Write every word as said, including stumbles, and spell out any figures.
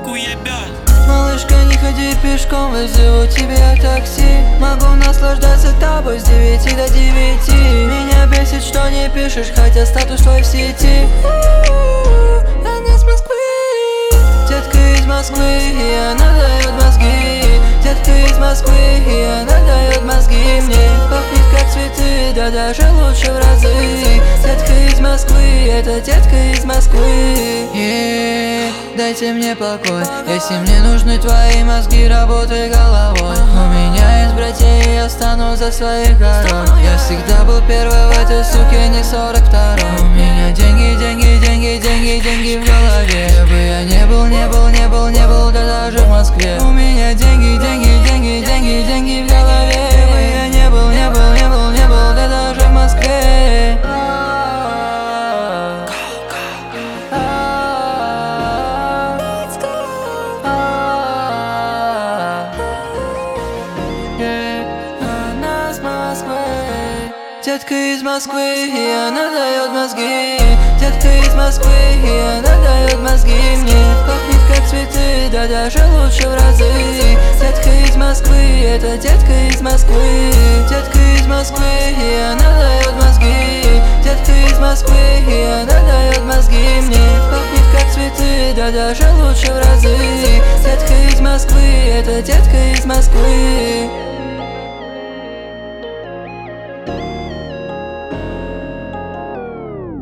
уебет. Малышка, не ходи пешком, вызову тебе такси. Могу наслаждаться тобой с девяти до девяти. Меня бесит, что не пишешь, хотя статус твой в сети. Она с Москвы, детка из Москвы, и она дает мозги. Детка из Москвы, и она дает мозги мне. Пахнет как цветы, да даже лучше в разы. Детка из Москвы, это детка из Москвы. Yeah. Дайте мне покой, если мне нужны твои мозги, работай головой. У меня есть братья, и я стану за своих город. Я всегда был первый в этой суке, не сорок второй. У меня деньги, деньги, деньги, деньги, деньги в голове. Где бы я не был, не был, не был, не был, да даже в Москве. У меня деньги, деньги, деньги, деньги, деньги в голове. Где бы я не был, не был, не был, не был, да даже в Москве. Детка из Москвы, и она дает мозги. Детка из Москвы, и она дает мозги мне. Пахнет как цветы, да даже лучше в разы. Детка из Москвы, это детка из Москвы. Детка из Москвы, и она дает мозги. Детка из Москвы, и она дает мозги мне. Пахнет как цветы, да даже лучше в разы. Детка из Москвы, это детка из Москвы.